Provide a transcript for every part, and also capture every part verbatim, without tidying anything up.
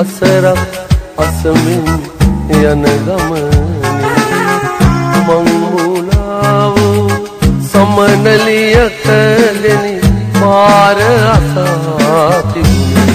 අසරක් අසමින් යන ගමනේ මං මුලාව සමනලියක දෙනි පාර අසා තිබුණේ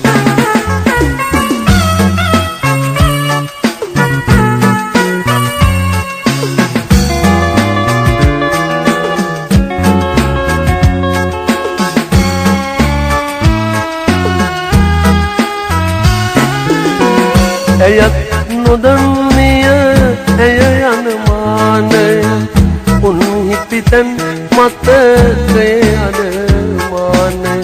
ඇයත් නොදන්නිය ඇය යන මානය උන් හිටිතැන් මතකේ අද මානය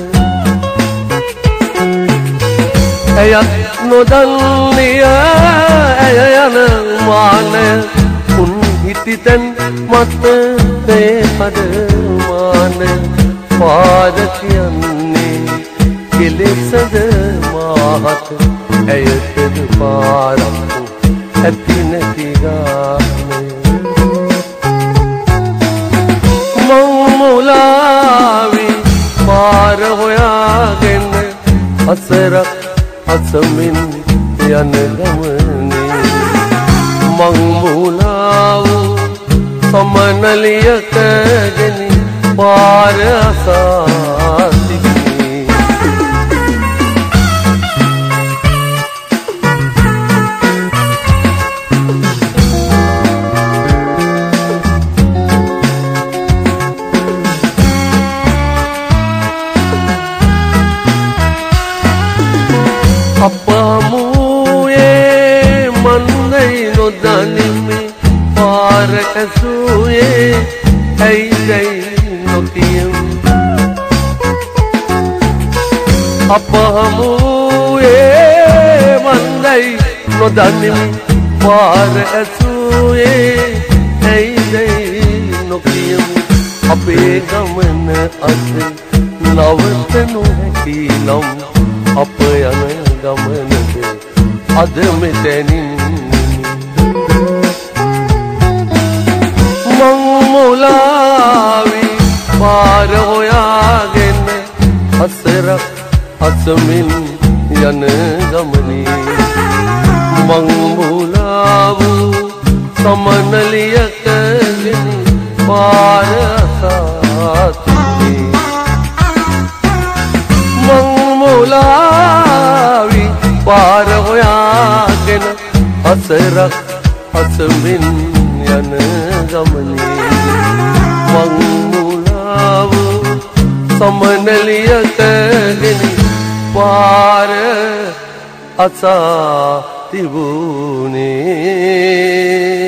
ඇයත් නොදන්නිය ඇය යන මානය උන් හිටිතැන් මතකේ අද මානය පාද කියන්නේ කෙලෙසද මාහත ඇයටද පාරක්කු ඇති නැති ගානේ මං මුලාවි පාර හොයාගෙන අසරක් අසමින් යන ගමනේ මං මුලාව සමනලියක ගෙන පාර අසා අපමුයේ මන්දයි නොදනිමි පාර ඇසුයේ ඇයිදයි නොකියම් අපමුයේ මන්දයි නොදනිමි පාර ඇසුයේ ඇයිදයි නොකියම් අපේ ගමන අද නවතනු හැකි නම් අප යන ගමනද අද මෙතැනින් මං මුලාවි පාර හොයාගෙන අසරක් අසමින් යන ගමනේ මං මුලාව සමනලියක ගෙන පාර අසා තිබුණේ මං මුලාවි පාර හොයාගෙන අසරක් අසමින් යන ගමනේ මං මුලාව සමනලියක ගෙන පාර අසා තිබුණේ